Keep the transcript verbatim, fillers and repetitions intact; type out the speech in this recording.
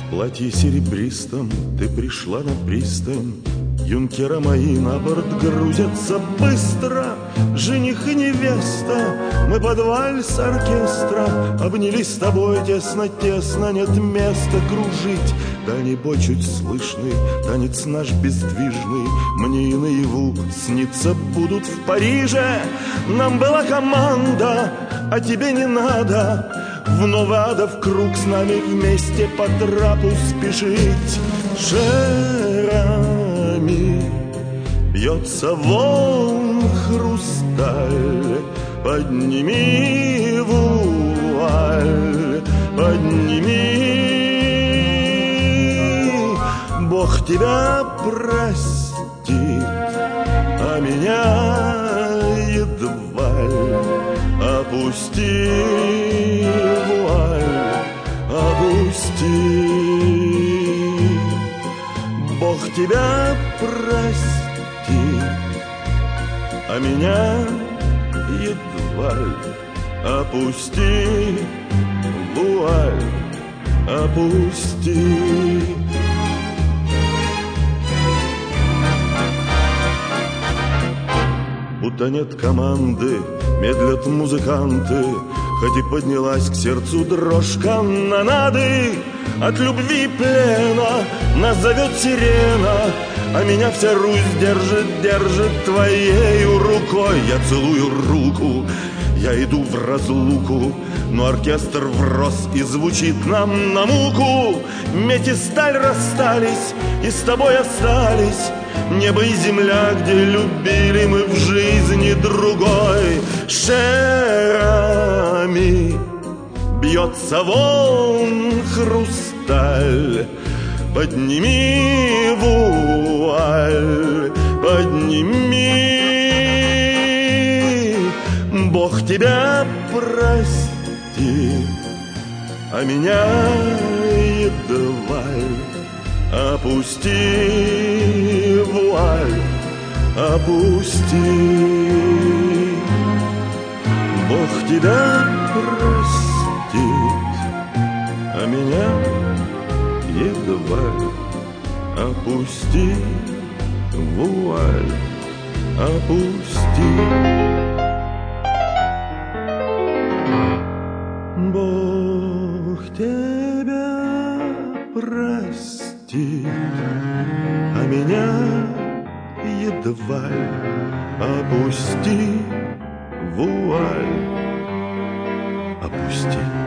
В платье серебристом ты пришла на пристань. Юнкера мои на борт грузятся быстро. Жених и невеста, мы под вальс оркестра обнялись с тобой тесно-тесно, нет места кружить. Дальний бой чуть слышный, танец наш бездвижный, мне и наяву снится будут в Париже. Нам была команда, а тебе не надо в новый адов круг с нами вместе по трапу спешить. Шерами бьется волн хрусталь, подними вуаль, подними. Бог тебя простит, а меня едва ли. Опусти вуаль, опусти. Бог тебя простит, а меня едва ли. Опусти вуаль, опусти. Будто нет команды, медлят музыканты, хоть и поднялась к сердцу дрожь канонады. От любви плена нас зовет сирена, а меня вся Русь держит, держит твоею рукой. Я целую руку, я иду в разлуку, но оркестр врос и звучит нам на муку. Медь и сталь расстались, и с тобой остались небо и земля, где любили мы в жизни другой. Шерами бьется волн хрусталь, подними вуаль, подними. Бог тебя прости, а меня едва ли. Опусти вуаль, опусти. Бог тебя простит, а меня едва ли. Опусти вуаль, опусти. Бог тебя простит, а меня едва ли. Опусти вуаль, опусти.